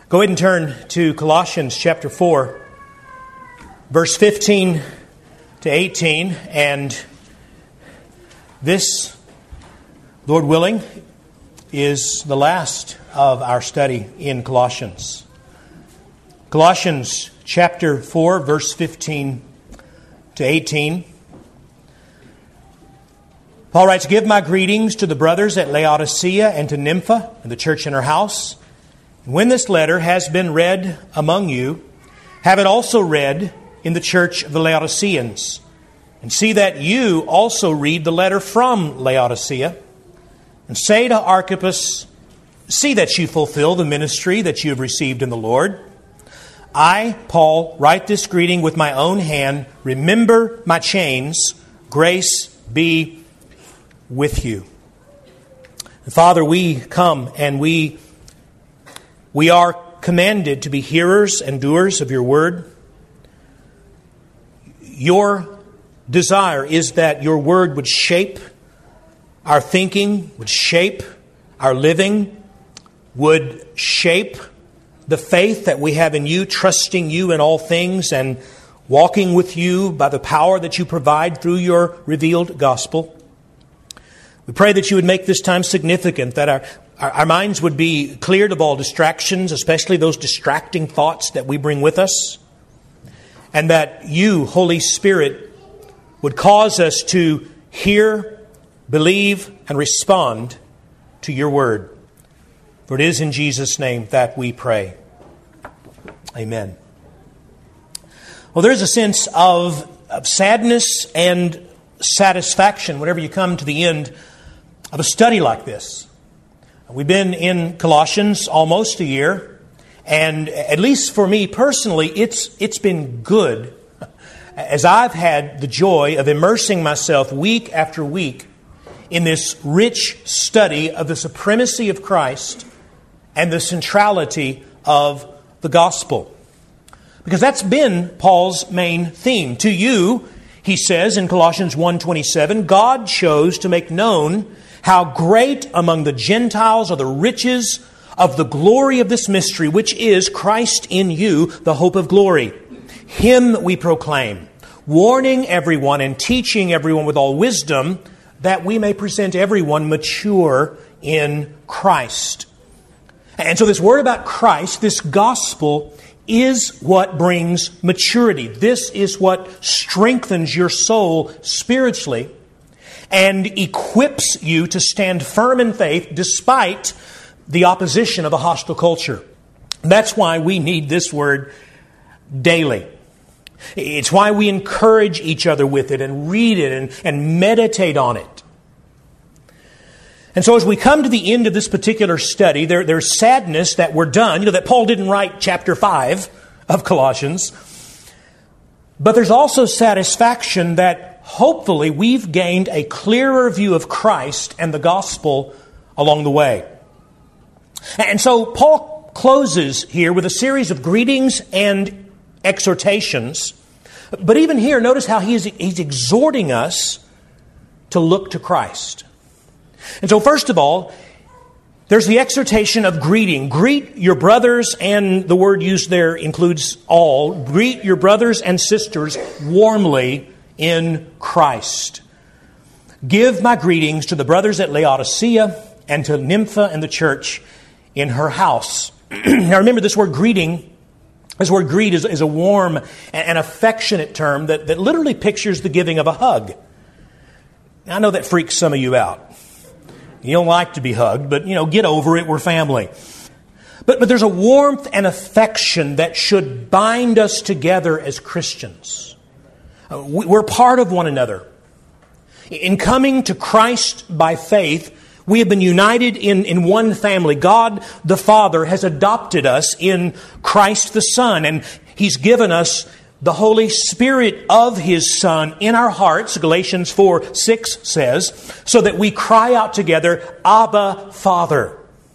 Go ahead and turn to Colossians chapter 4, verse 15 to 18. And this, Lord willing, is the last of our study in Colossians. Colossians chapter 4, verse 15 to 18. Paul writes, "Give my greetings to the brothers at Laodicea and to Nympha and the church in her house. When this letter has been read among you, have it also read in the church of the Laodiceans. And see that you also read the letter from Laodicea. And say to Archippus, see that you fulfill the ministry that you have received in the Lord. I, Paul, write this greeting with my own hand. Remember my chains. Grace be with you." And Father, we come and we are commanded to be hearers and doers of your word. Your desire is that your word would shape our thinking, would shape our living, would shape the faith that we have in you, trusting you in all things and walking with you by the power that you provide through your revealed gospel. We pray that you would make this time significant, that our minds would be cleared of all distractions, especially those distracting thoughts that we bring with us, and that you, Holy Spirit, would cause us to hear, believe, and respond to your word. For it is in Jesus' name that we pray. Amen. Well, there is a sense of sadness and satisfaction whenever you come to the end of a study like this. We've been in Colossians almost a year, and at least for me personally, it's been good as I've had the joy of immersing myself week after week in this rich study of the supremacy of Christ and the centrality of the gospel. Because that's been Paul's main theme. To you, he says in Colossians 1:27, God chose to make known how great among the Gentiles are the riches of the glory of this mystery, which is Christ in you, the hope of glory. Him we proclaim, warning everyone and teaching everyone with all wisdom, that we may present everyone mature in Christ. And so this word about Christ, this gospel, is what brings maturity. This is what strengthens your soul spiritually and equips you to stand firm in faith despite the opposition of a hostile culture. That's why we need this word daily. It's why we encourage each other with it and read it and meditate on it. And so as we come to the end of this particular study, there's sadness that we're done. You know, that Paul didn't write chapter 5 of Colossians. But there's also satisfaction that hopefully we've gained a clearer view of Christ and the gospel along the way. And so Paul closes here with a series of greetings and exhortations. But even here, notice how he's exhorting us to look to Christ. And so first of all, there's the exhortation of greeting. Greet your brothers, and the word used there includes all. Greet your brothers and sisters warmly in Christ. Give my greetings to the brothers at Laodicea and to Nympha and the church in her house. Now remember, this word greeting, this word greet is a warm and affectionate term that literally pictures the giving of a hug. I know that freaks some of you out. You don't like to be hugged, but, get over it. We're family. But there's a warmth and affection that should bind us together as Christians. We're part of one another. In coming to Christ by faith, we have been united in one family. God the Father has adopted us in Christ the Son, and He's given us the Holy Spirit of His Son in our hearts, Galatians 4:6 says, so that we cry out together, Abba, Father.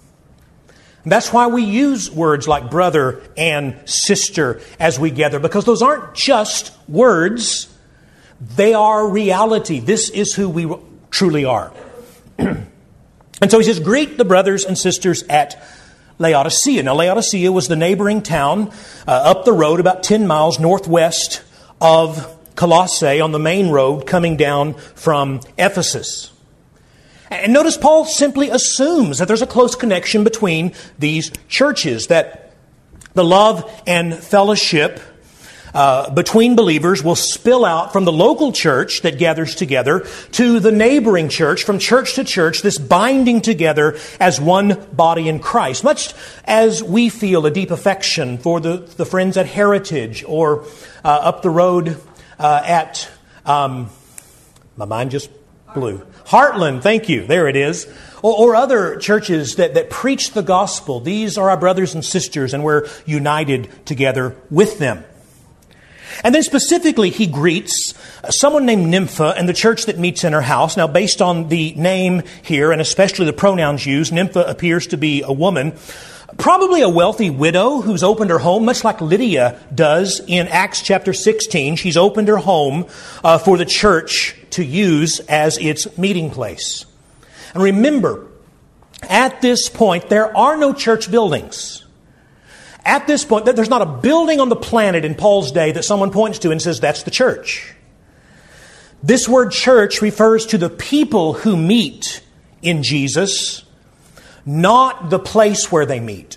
And that's why we use words like brother and sister as we gather, because those aren't just words, they are reality. This is who we truly are. And so he says, greet the brothers and sisters at Laodicea. Now, Laodicea was the neighboring town up the road about 10 miles northwest of Colossae on the main road coming down from Ephesus. And notice Paul simply assumes that there's a close connection between these churches, that the love and fellowship between believers will spill out from the local church that gathers together to the neighboring church, from church to church, this binding together as one body in Christ. Much as we feel a deep affection for the friends at Heritage or up the road at, my mind just blew. Heartland, thank you, there it is. Or other churches that preach the gospel. These are our brothers and sisters, and we're united together with them. And then specifically, he greets someone named Nympha and the church that meets in her house. Now, based on the name here, and especially the pronouns used, Nympha appears to be a woman, probably a wealthy widow who's opened her home, much like Lydia does in Acts chapter 16. She's opened her home for the church to use as its meeting place. And remember, at this point, there are no church buildings. At this point, there's not a building on the planet in Paul's day that someone points to and says, that's the church. This word church refers to the people who meet in Jesus, not the place where they meet.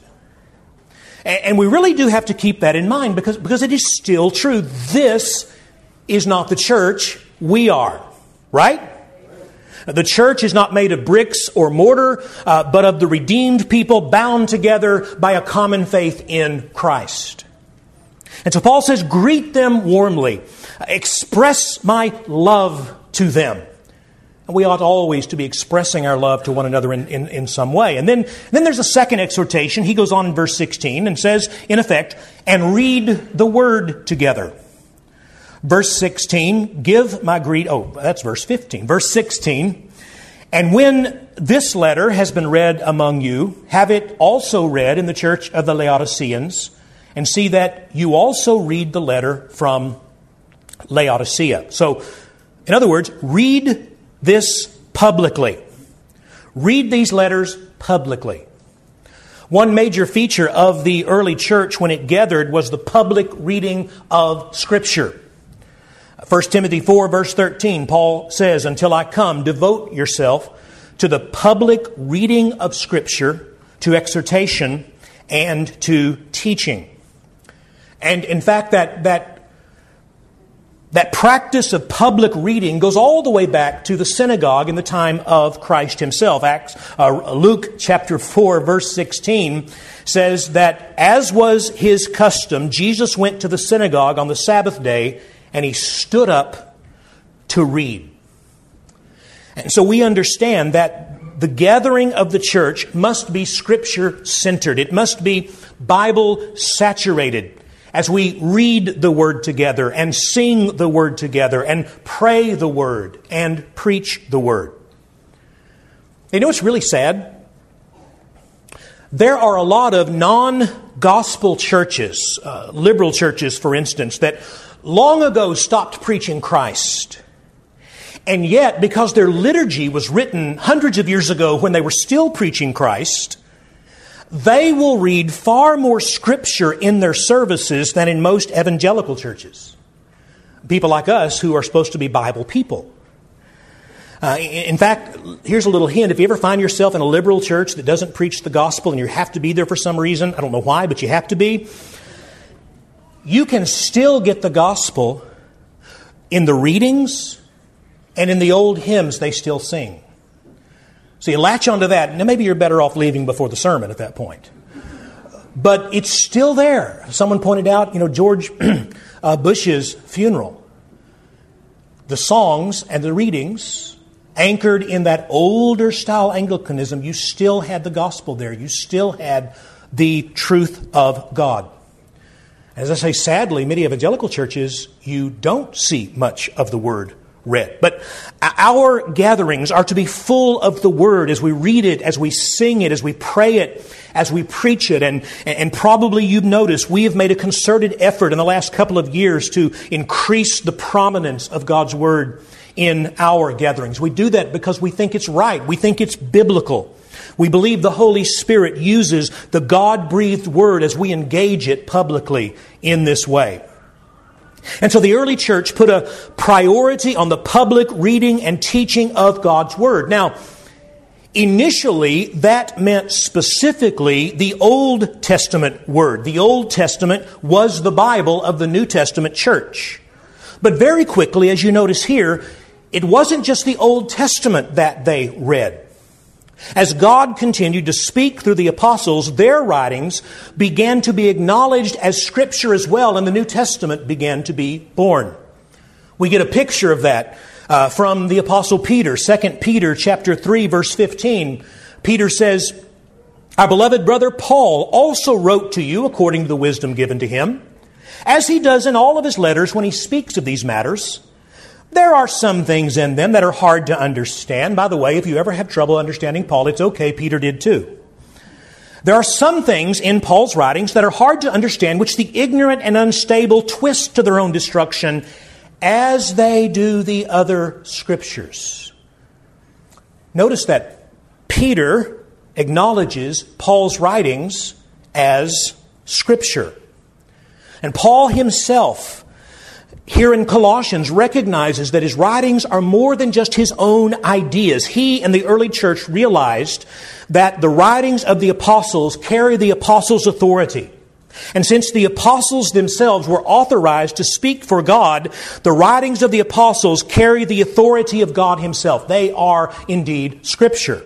And we really do have to keep that in mind because it is still true. This is not the church. We are. Right? The church is not made of bricks or mortar, but of the redeemed people bound together by a common faith in Christ. And so Paul says, greet them warmly. Express my love to them. And we ought always to be expressing our love to one another in some way. And then there's a second exhortation. He goes on in verse 16 and says, in effect, and read the word together. Verse 16, give my greet. Oh, that's verse 15. Verse 16, and when this letter has been read among you, have it also read in the church of the Laodiceans, and see that you also read the letter from Laodicea. So, in other words, read this publicly. Read these letters publicly. One major feature of the early church when it gathered was the public reading of Scripture. 1 Timothy 4, verse 13, Paul says, until I come, devote yourself to the public reading of Scripture, to exhortation, and to teaching. And in fact, that practice of public reading goes all the way back to the synagogue in the time of Christ himself. Luke chapter 4, verse 16 says that as was his custom, Jesus went to the synagogue on the Sabbath day and he stood up to read. And so we understand that the gathering of the church must be Scripture-centered. It must be Bible-saturated as we read the Word together and sing the Word together and pray the Word and preach the Word. You know what's really sad? There are a lot of non-gospel churches, liberal churches, for instance, that long ago stopped preaching Christ. And yet, because their liturgy was written hundreds of years ago when they were still preaching Christ, they will read far more Scripture in their services than in most evangelical churches. People like us who are supposed to be Bible people. In fact, here's a little hint. If you ever find yourself in a liberal church that doesn't preach the gospel and you have to be there for some reason, I don't know why, but you have to be, you can still get the gospel in the readings and in the old hymns they still sing. So you latch onto that, and maybe you're better off leaving before the sermon at that point. But it's still there. Someone pointed out, George Bush's funeral. The songs and the readings, anchored in that older style Anglicanism, you still had the gospel there. You still had the truth of God. As I say, sadly, many evangelical churches, you don't see much of the Word read. But our gatherings are to be full of the Word as we read it, as we sing it, as we pray it, as we preach it. And probably you've noticed we have made a concerted effort in the last couple of years to increase the prominence of God's Word in our gatherings. We do that because we think it's right. We think it's biblical. We believe the Holy Spirit uses the God-breathed Word as we engage it publicly in this way. And so the early church put a priority on the public reading and teaching of God's Word. Now, initially, that meant specifically the Old Testament Word. The Old Testament was the Bible of the New Testament church. But very quickly, as you notice here, it wasn't just the Old Testament that they read. As God continued to speak through the apostles, their writings began to be acknowledged as Scripture as well, and the New Testament began to be born. We get a picture of that from the Apostle Peter, 2 Peter chapter 3, verse 15. Peter says, "Our beloved brother Paul also wrote to you according to the wisdom given to him, as he does in all of his letters when he speaks of these matters. There are some things in them that are hard to understand." By the way, if you ever have trouble understanding Paul, it's okay. Peter did too. There are some things in Paul's writings that are hard to understand, which the ignorant and unstable twist to their own destruction, as they do the other Scriptures. Notice that Peter acknowledges Paul's writings as Scripture. And Paul himself, here in Colossians, recognizes that his writings are more than just his own ideas. He and the early church realized that the writings of the apostles carry the apostles' authority. And since the apostles themselves were authorized to speak for God, the writings of the apostles carry the authority of God himself. They are indeed Scripture.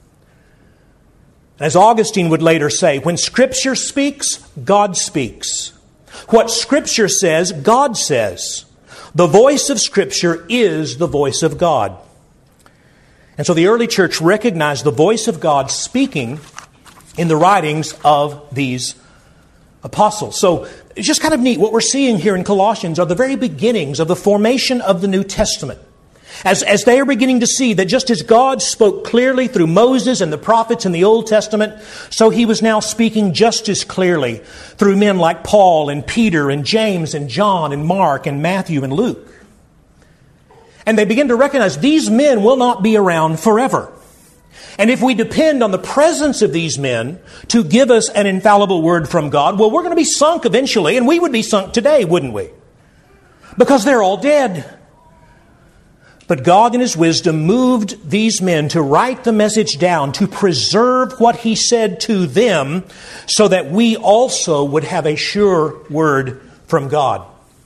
As Augustine would later say, when Scripture speaks, God speaks. What Scripture says, God says. The voice of Scripture is the voice of God. And so the early church recognized the voice of God speaking in the writings of these apostles. So it's just kind of neat. What we're seeing here in Colossians are the very beginnings of the formation of the New Testament. As they are beginning to see that just as God spoke clearly through Moses and the prophets in the Old Testament, so He was now speaking just as clearly through men like Paul and Peter and James and John and Mark and Matthew and Luke. And they begin to recognize these men will not be around forever. And if we depend on the presence of these men to give us an infallible word from God, well, we're going to be sunk eventually, and we would be sunk today, wouldn't we? Because they're all dead. But God in His wisdom moved these men to write the message down, to preserve what He said to them, so that we also would have a sure word from God.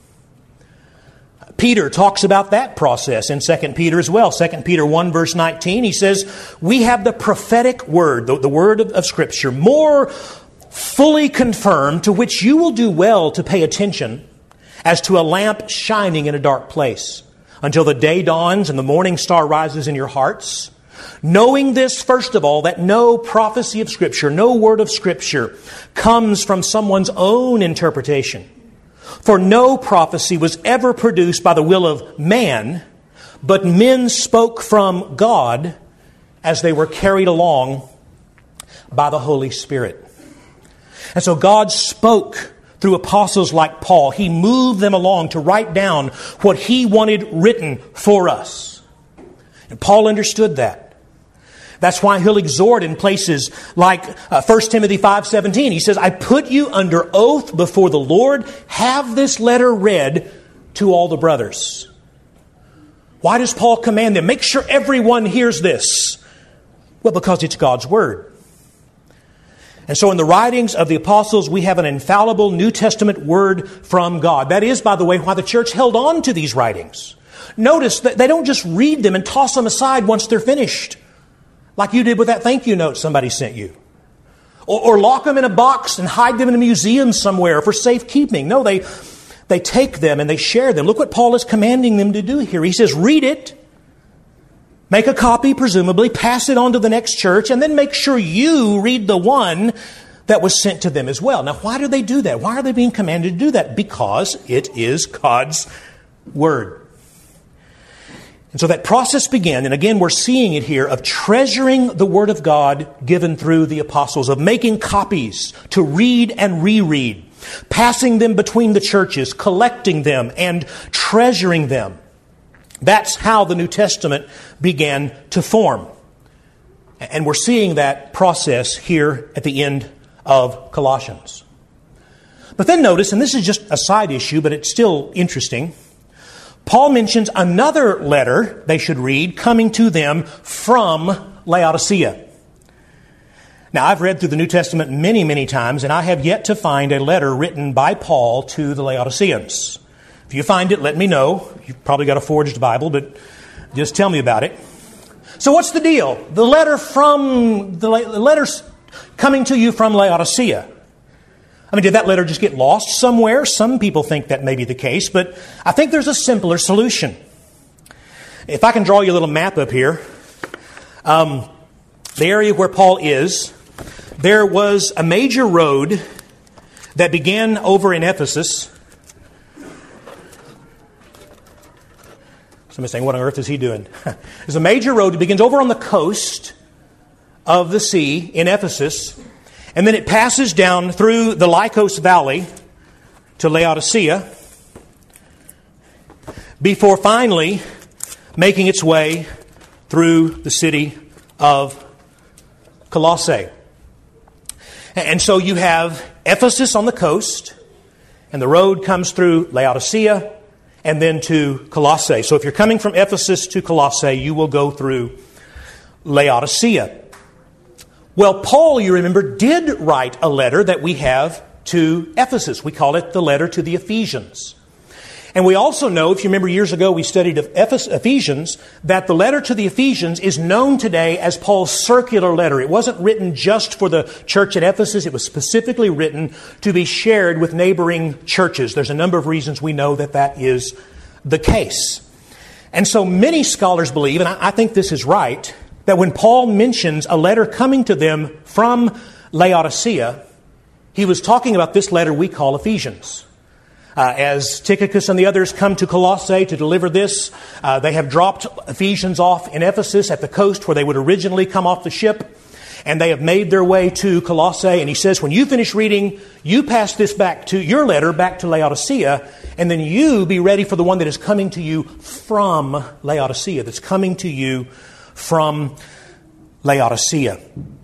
Peter talks about that process in 2 Peter as well. 2 Peter 1 verse 19, he says, "We have the prophetic word," the word of Scripture, "more fully confirmed, to which you will do well to pay attention, as to a lamp shining in a dark place, until the day dawns and the morning star rises in your hearts. Knowing this, first of all, that no prophecy of Scripture, no word of Scripture comes from someone's own interpretation. For no prophecy was ever produced by the will of man, but men spoke from God as they were carried along by the Holy Spirit." And so God spoke through apostles like Paul. He moved them along to write down what He wanted written for us. And Paul understood that. That's why he'll exhort in places like 1 Timothy 5:17. He says, "I put you under oath before the Lord. Have this letter read to all the brothers." Why does Paul command them? Make sure everyone hears this. Well, because it's God's Word. And so in the writings of the apostles, we have an infallible New Testament word from God. That is, by the way, why the church held on to these writings. Notice that they don't just read them and toss them aside once they're finished, like you did with that thank you note somebody sent you. Or lock them in a box and hide them in a museum somewhere for safekeeping. No, they take them and they share them. Look what Paul is commanding them to do here. He says, read it, make a copy, presumably, pass it on to the next church, and then make sure you read the one that was sent to them as well. Now, why do they do that? Why are they being commanded to do that? Because it is God's Word. And so that process began, and again, we're seeing it here, of treasuring the Word of God given through the apostles, of making copies to read and reread, passing them between the churches, collecting them, and treasuring them. That's how the New Testament began to form. And we're seeing that process here at the end of Colossians. But then notice, and this is just a side issue, but it's still interesting, Paul mentions another letter they should read coming to them from Laodicea. Now, I've read through the New Testament many, many times, and I have yet to find a letter written by Paul to the Laodiceans. If you find it, let me know. You've probably got a forged Bible, but just tell me about it. So what's the deal? The letter's coming to you from Laodicea. I mean, did that letter just get lost somewhere? Some people think that may be the case, but I think there's a simpler solution. If I can draw you a little map up here, the area where Paul is, there was a major road that began over in Ephesus. Somebody's saying, what on earth is he doing? There's a major road that begins over on the coast of the sea in Ephesus, and then it passes down through the Lycos Valley to Laodicea before finally making its way through the city of Colossae. And so you have Ephesus on the coast, and the road comes through Laodicea and then to Colossae. So if you're coming from Ephesus to Colossae, you will go through Laodicea. Well, Paul, you remember, did write a letter that we have to Ephesus. We call it the letter to the Ephesians. And we also know, if you remember years ago we studied Ephesians, that the letter to the Ephesians is known today as Paul's circular letter. It wasn't written just for the church at Ephesus. It was specifically written to be shared with neighboring churches. There's a number of reasons we know that that is the case. And so many scholars believe, and I think this is right, that when Paul mentions a letter coming to them from Laodicea, he was talking about this letter we call Ephesians. As Tychicus and the others come to Colossae to deliver this, they have dropped Ephesians off in Ephesus at the coast where they would originally come off the ship, and they have made their way to Colossae. And he says, when you finish reading, you pass this back to your letter back to Laodicea, and then you be ready for the one that is coming to you from Laodicea, that's coming to you from Laodicea.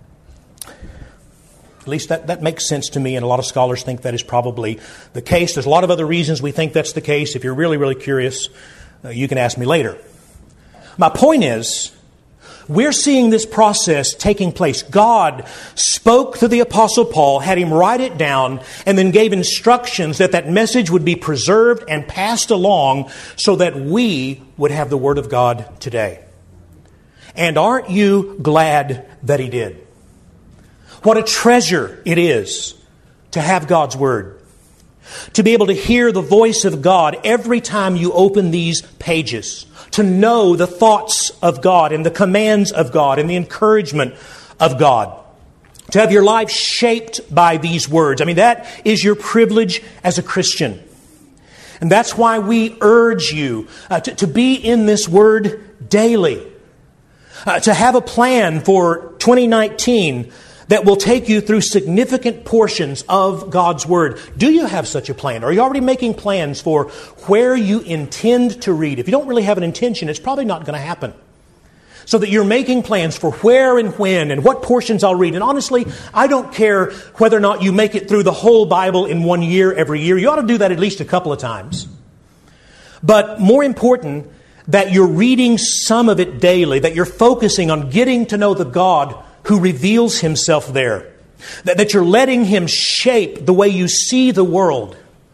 At least that makes sense to me, and a lot of scholars think that is probably the case. There's a lot of other reasons we think that's the case. If you're really, really curious, you can ask me later. My point is, we're seeing this process taking place. God spoke to the Apostle Paul, had him write it down, and then gave instructions that that message would be preserved and passed along so that we would have the Word of God today. And aren't you glad that he did? What a treasure it is to have God's Word. To be able to hear the voice of God every time you open these pages. To know the thoughts of God and the commands of God and the encouragement of God. To have your life shaped by these words. I mean, that is your privilege as a Christian. And that's why we urge you to be in this Word daily. To have a plan for 2019 that will take you through significant portions of God's Word. Do you have such a plan? Are you already making plans for where you intend to read? If you don't really have an intention, it's probably not going to happen. So that you're making plans for where and when and what portions I'll read. And honestly, I don't care whether or not you make it through the whole Bible in 1 year every year. You ought to do that at least a couple of times. But more important, that you're reading some of it daily, that you're focusing on getting to know the God who reveals Himself there. That you're letting Him shape the way you see the world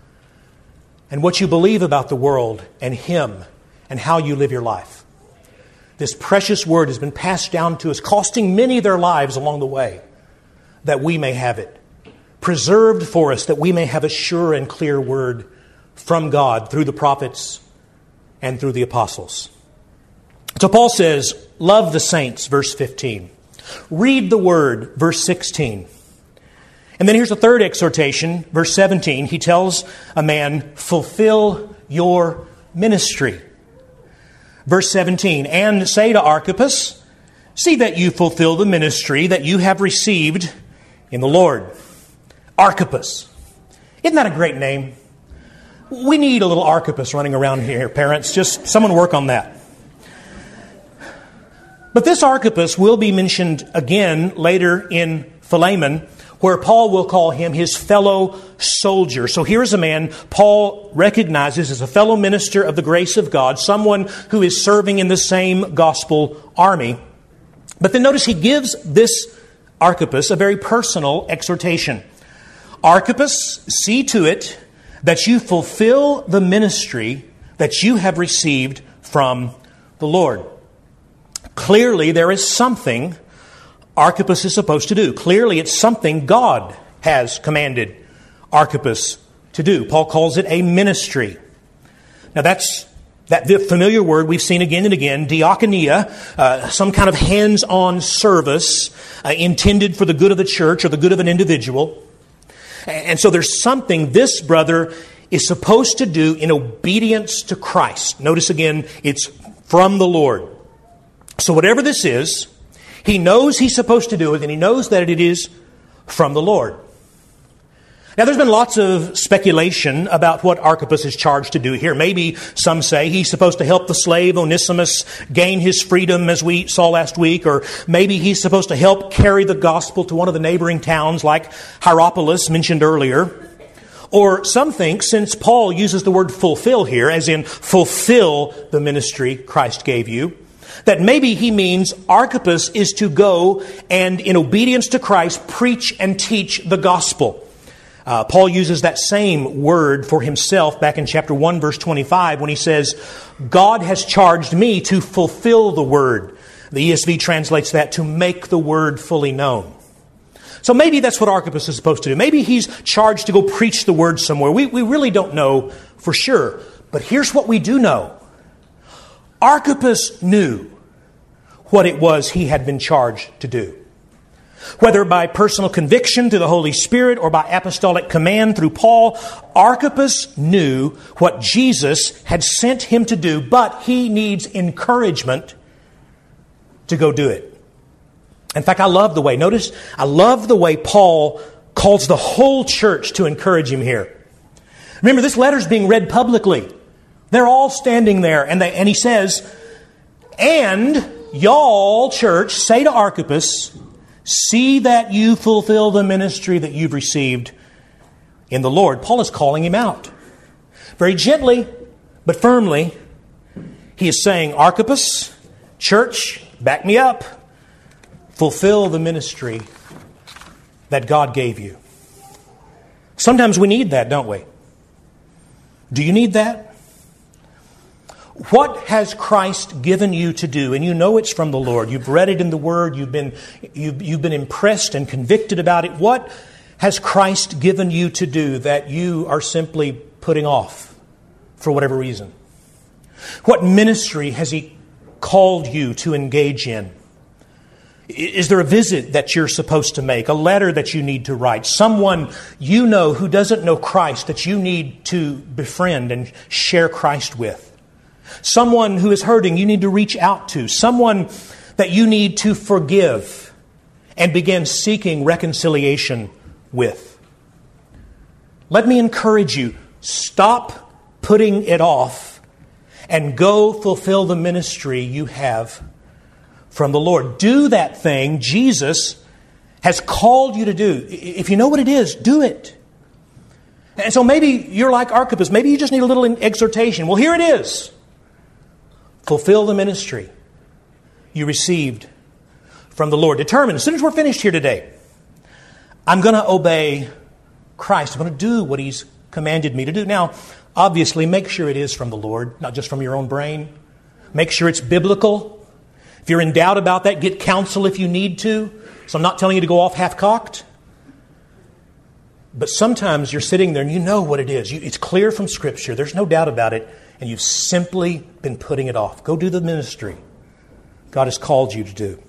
and what you believe about the world and Him and how you live your life. This precious Word has been passed down to us, costing many their lives along the way, that we may have it. Preserved for us, that we may have a sure and clear Word from God through the prophets and through the apostles. So Paul says, love the saints, verse 15. Read the Word, verse 16. And then here's the third exhortation, verse 17. He tells a man, fulfill your ministry. Verse 17, and say to Archippus, see that you fulfill the ministry that you have received in the Lord. Archippus. Isn't that a great name? We need a little Archippus running around here, parents. Just someone work on that. But this Archippus will be mentioned again later in Philemon, where Paul will call him his fellow soldier. So here is a man Paul recognizes as a fellow minister of the grace of God, someone who is serving in the same gospel army. But then notice he gives this Archippus a very personal exhortation. Archippus, see to it that you fulfill the ministry that you have received from the Lord. Clearly, there is something Archippus is supposed to do. Clearly, it's something God has commanded Archippus to do. Paul calls it a ministry. Now, that's that familiar word we've seen again and again, diakonia, some kind of hands-on service intended for the good of the church or the good of an individual. And so there's something this brother is supposed to do in obedience to Christ. Notice again, it's from the Lord. So whatever this is, he knows he's supposed to do it, and he knows that it is from the Lord. Now, there's been lots of speculation about what Archippus is charged to do here. Maybe some say he's supposed to help the slave Onesimus gain his freedom, as we saw last week, or maybe he's supposed to help carry the gospel to one of the neighboring towns like Hierapolis, mentioned earlier. Or some think, since Paul uses the word fulfill here, as in fulfill the ministry Christ gave you, that maybe he means Archippus is to go and, in obedience to Christ, preach and teach the gospel. Paul uses that same word for himself back in chapter 1, verse 25, when he says, God has charged me to fulfill the word. The ESV translates that to make the word fully known. So maybe that's what Archippus is supposed to do. Maybe he's charged to go preach the word somewhere. We really don't know for sure. But here's what we do know. Archippus knew what it was he had been charged to do. Whether by personal conviction through the Holy Spirit or by apostolic command through Paul, Archippus knew what Jesus had sent him to do, but he needs encouragement to go do it. In fact, I love the way Paul calls the whole church to encourage him here. Remember, this letter's being read publicly. They're all standing there, and he says, and y'all, church, say to Archippus, see that you fulfill the ministry that you've received in the Lord. Paul is calling him out. Very gently, but firmly, he is saying, Archippus, church, back me up. Fulfill the ministry that God gave you. Sometimes we need that, don't we? Do you need that? What has Christ given you to do? And you know it's from the Lord. You've read it in the Word. You've been impressed and convicted about it. What has Christ given you to do that you are simply putting off for whatever reason? What ministry has He called you to engage in? Is there a visit that you're supposed to make? A letter that you need to write? Someone you know who doesn't know Christ that you need to befriend and share Christ with? Someone who is hurting you need to reach out to. Someone that you need to forgive and begin seeking reconciliation with. Let me encourage you, stop putting it off and go fulfill the ministry you have from the Lord. Do that thing Jesus has called you to do. If you know what it is, do it. And so maybe you're like Archippus. Maybe you just need a little exhortation. Well, here it is. Fulfill the ministry you received from the Lord. Determine, as soon as we're finished here today, I'm going to obey Christ. I'm going to do what He's commanded me to do. Now, obviously, make sure it is from the Lord, not just from your own brain. Make sure it's biblical. If you're in doubt about that, get counsel if you need to. So I'm not telling you to go off half-cocked. But sometimes you're sitting there and you know what it is. It's clear from Scripture. There's no doubt about it. And you've simply been putting it off. Go do the ministry God has called you to do.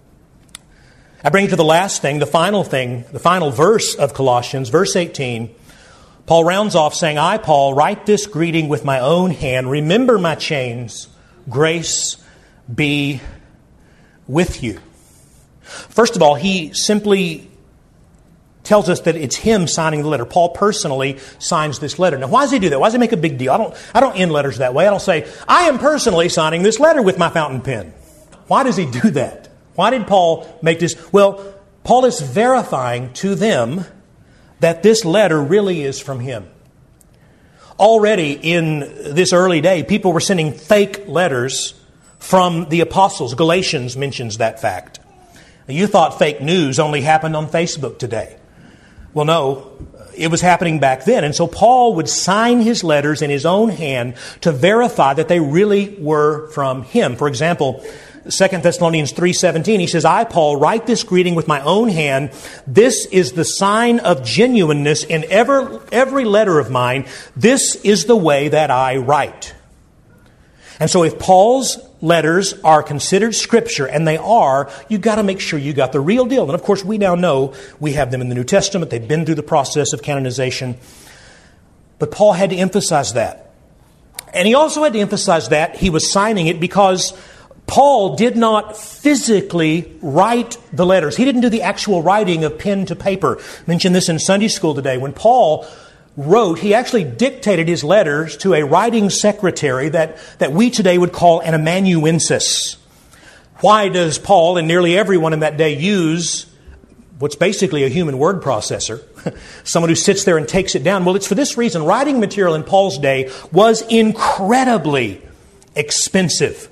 I bring you to the last thing, the final verse of Colossians, verse 18. Paul rounds off saying, I, Paul, write this greeting with my own hand. Remember my chains. Grace be with you. First of all, he simply tells us that it's him signing the letter. Paul personally signs this letter. Now, why does he do that? Why does he make a big deal? I don't end letters that way. I don't say, I am personally signing this letter with my fountain pen. Why does he do that? Why did Paul make this? Well, Paul is verifying to them that this letter really is from him. Already in this early day, people were sending fake letters from the apostles. Galatians mentions that fact. You thought fake news only happened on Facebook today. Well, no, it was happening back then. And so Paul would sign his letters in his own hand to verify that they really were from him. For example, 2 Thessalonians 3:17, he says, I, Paul, write this greeting with my own hand. This is the sign of genuineness in every letter of mine. This is the way that I write. And so if Paul's letters are considered Scripture, and they are, you've got to make sure you got the real deal. And of course, we now know we have them in the New Testament. They've been through the process of canonization. But Paul had to emphasize that. And he also had to emphasize that he was signing it because Paul did not physically write the letters. He didn't do the actual writing of pen to paper. I mentioned this in Sunday school today. When Paul wrote, he actually dictated his letters to a writing secretary that we today would call an amanuensis. Why does Paul and nearly everyone in that day use what's basically a human word processor? Someone who sits there and takes it down. Well, it's for this reason. Writing material in Paul's day was incredibly expensive.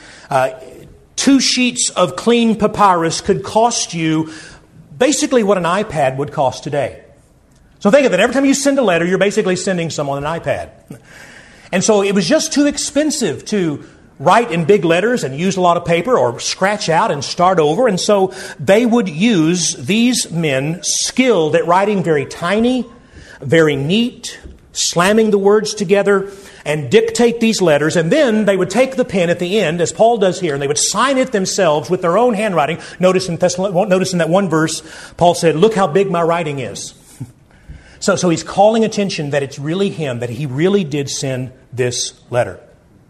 2 sheets of clean papyrus could cost you basically what an iPad would cost today. So think of it. Every time you send a letter, you're basically sending someone an iPad. And so it was just too expensive to write in big letters and use a lot of paper or scratch out and start over. And so they would use these men skilled at writing very tiny, very neat, slamming the words together, and dictate these letters. And then they would take the pen at the end, as Paul does here, and they would sign it themselves with their own handwriting. Notice in that one verse, Paul said, look how big my writing is. So he's calling attention that it's really him, that he really did send this letter.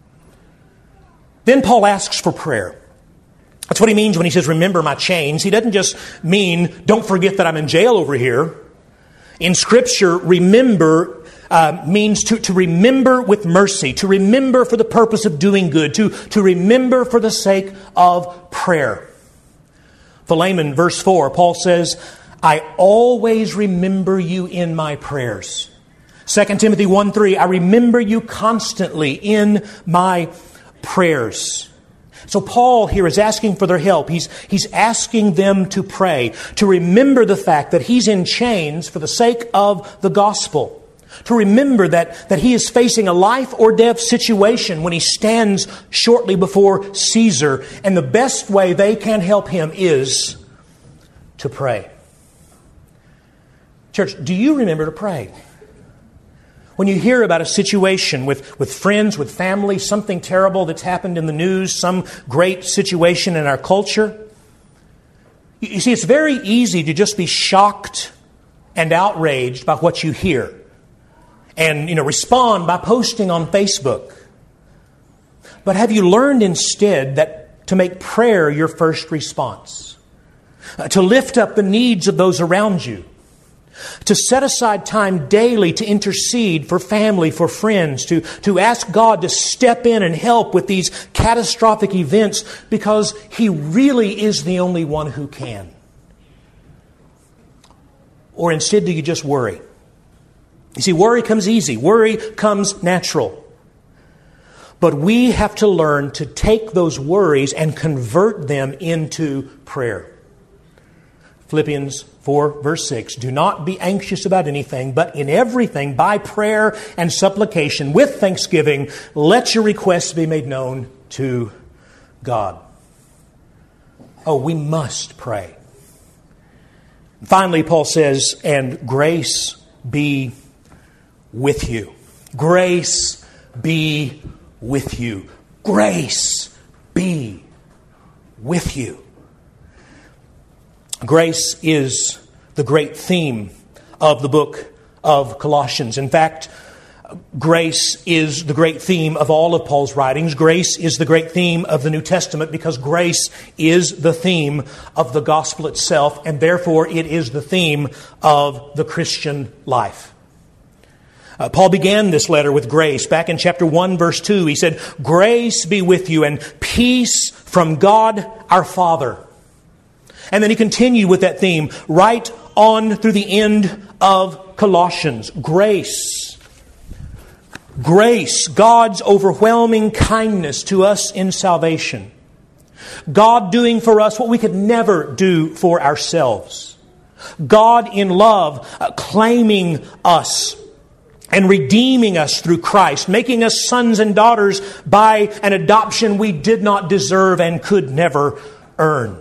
Then Paul asks for prayer. That's what he means when he says, remember my chains. He doesn't just mean, don't forget that I'm in jail over here. In Scripture, remember means to remember with mercy, to remember for the purpose of doing good, to remember for the sake of prayer. Philemon, verse 4, Paul says, I always remember you in my prayers. 2 Timothy 1:3, I remember you constantly in my prayers. So Paul here is asking for their help. He's asking them to pray, to remember the fact that he's in chains for the sake of the gospel. To remember that he is facing a life or death situation when he stands shortly before Caesar. And the best way they can help him is to pray. Church, do you remember to pray? When you hear about a situation with friends, with family, something terrible that's happened in the news, some great situation in our culture, you see, it's very easy to just be shocked and outraged by what you hear. And, respond by posting on Facebook. But have you learned instead that to make prayer your first response? To lift up the needs of those around you. To set aside time daily to intercede for family, for friends, to ask God to step in and help with these catastrophic events because He really is the only one who can. Or instead, do you just worry? You see, worry comes easy. Worry comes natural. But we have to learn to take those worries and convert them into prayer. Philippians 4, verse 6, do not be anxious about anything, but in everything, by prayer and supplication, with thanksgiving, let your requests be made known to God. Oh, we must pray. Finally, Paul says, and grace be with you. Grace be with you. Grace be with you. Grace is the great theme of the book of Colossians. In fact, grace is the great theme of all of Paul's writings. Grace is the great theme of the New Testament because grace is the theme of the gospel itself, and therefore it is the theme of the Christian life. Paul began this letter with grace. Back in chapter 1, verse 2, he said, grace be with you and peace from from God our Father. And then he continued with that theme right on through the end of Colossians. Grace. Grace, God's overwhelming kindness to us in salvation. God doing for us what we could never do for ourselves. God in love claiming us and redeeming us through Christ, making us sons and daughters by an adoption we did not deserve and could never earn.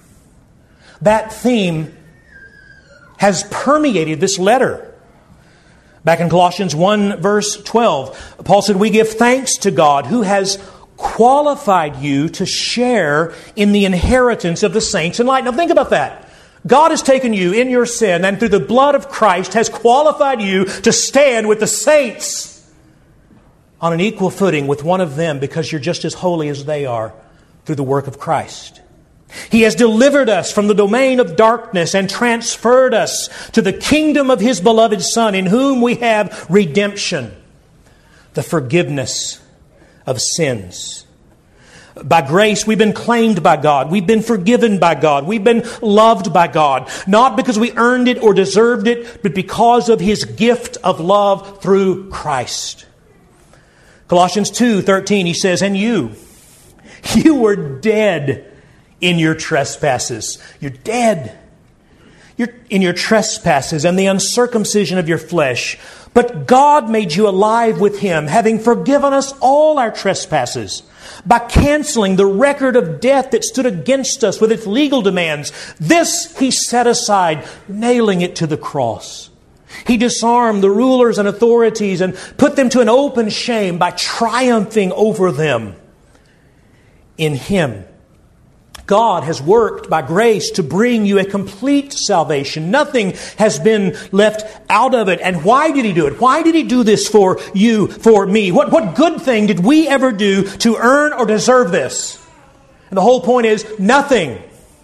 That theme has permeated this letter. Back in Colossians 1 verse 12, Paul said, "We give thanks to God who has qualified you to share in the inheritance of the saints in light." Now think about that. God has taken you in your sin and through the blood of Christ has qualified you to stand with the saints on an equal footing with one of them because you're just as holy as they are through the work of Christ. He has delivered us from the domain of darkness and transferred us to the kingdom of His beloved Son, in whom we have redemption, the forgiveness of sins. By grace, we've been claimed by God. We've been forgiven by God. We've been loved by God. Not because we earned it or deserved it, but because of His gift of love through Christ. Colossians 2:13, he says, "And you were dead in your trespasses." You're dead. You're in your trespasses and the uncircumcision of your flesh. But God made you alive with Him, having forgiven us all our trespasses, by canceling the record of debt that stood against us with its legal demands. This He set aside, nailing it to the cross. He disarmed the rulers and authorities and put them to an open shame by triumphing over them. In Him, God has worked by grace to bring you a complete salvation. Nothing has been left out of it. And why did He do it? Why did He do this for you, for me? What good thing did we ever do to earn or deserve this? And the whole point is nothing.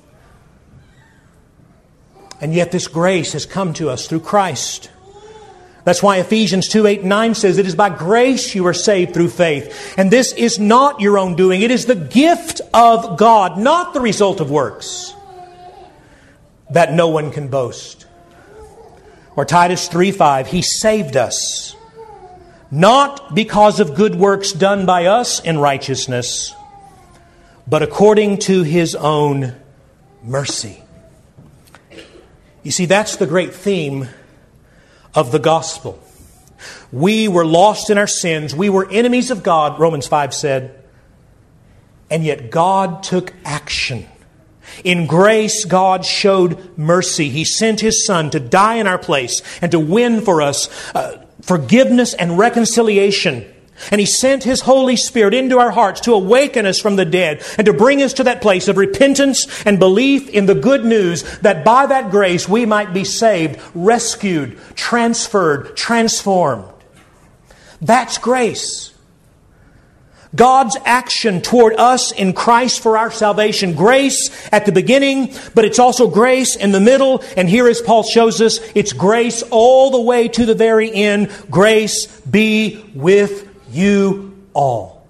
And yet this grace has come to us through Christ. That's why Ephesians 2:8-9 says, "It is by grace you are saved through faith. And this is not your own doing. It is the gift of God, not the result of works, that no one can boast." Or Titus 3:5, "He saved us, not because of good works done by us in righteousness, but according to His own mercy." You see, that's the great theme of the gospel. We were lost in our sins. We were enemies of God, Romans 5 said. And yet God took action. In grace, God showed mercy. He sent His Son to die in our place and to win for us forgiveness and reconciliation. And He sent His Holy Spirit into our hearts to awaken us from the dead and to bring us to that place of repentance and belief in the good news that by that grace we might be saved, rescued, transferred, transformed. That's grace. God's action toward us in Christ for our salvation. Grace at the beginning, but it's also grace in the middle. And here, as Paul shows us, it's grace all the way to the very end. Grace be with you all.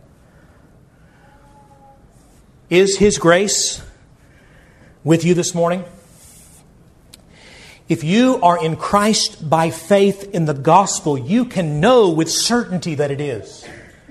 Is His grace with you this morning? If you are in Christ by faith in the gospel, you can know with certainty that it is.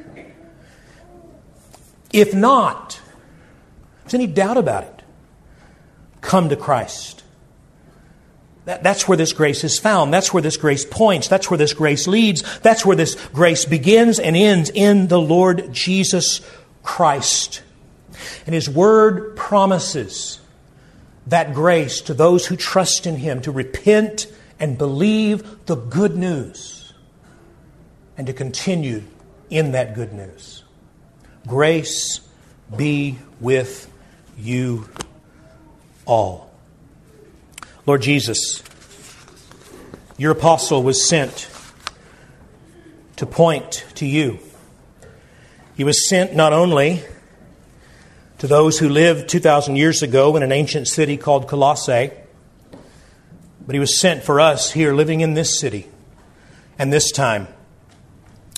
If not, if there's any doubt about it, come to Christ. That's where this grace is found. That's where this grace points. That's where this grace leads. That's where this grace begins and ends in the Lord Jesus Christ. And His Word promises that grace to those who trust in Him to repent and believe the good news and to continue in that good news. Grace be with you all. Lord Jesus, Your apostle was sent to point to You. He was sent not only to those who lived 2,000 years ago in an ancient city called Colossae, but He was sent for us here living in this city and this time.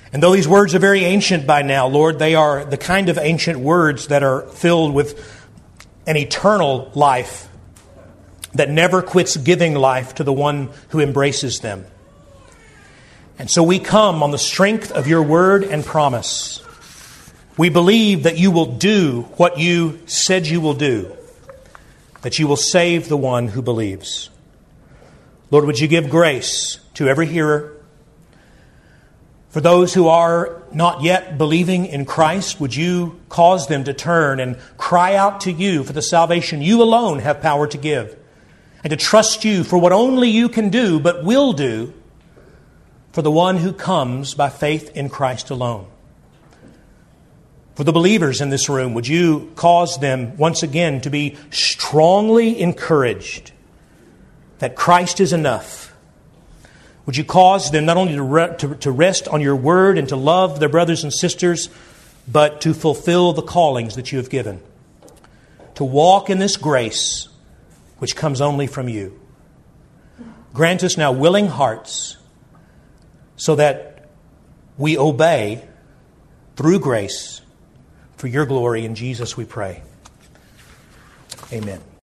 And though these words are very ancient by now, Lord, they are the kind of ancient words that are filled with an eternal life that never quits giving life to the one who embraces them. And so we come on the strength of your word and promise. We believe that you will do what you said you will do, that you will save the one who believes. Lord, would you give grace to every hearer? For those who are not yet believing in Christ, would you cause them to turn and cry out to you for the salvation you alone have power to give, and to trust you for what only you can do, but will do, for the one who comes by faith in Christ alone. For the believers in this room, would you cause them once again to be strongly encouraged that Christ is enough? Would you cause them not only to rest on your word and to love their brothers and sisters, but to fulfill the callings that you have given, to walk in this grace which comes only from you. Grant us now willing hearts so that we obey through grace for your glory. In Jesus we pray. Amen.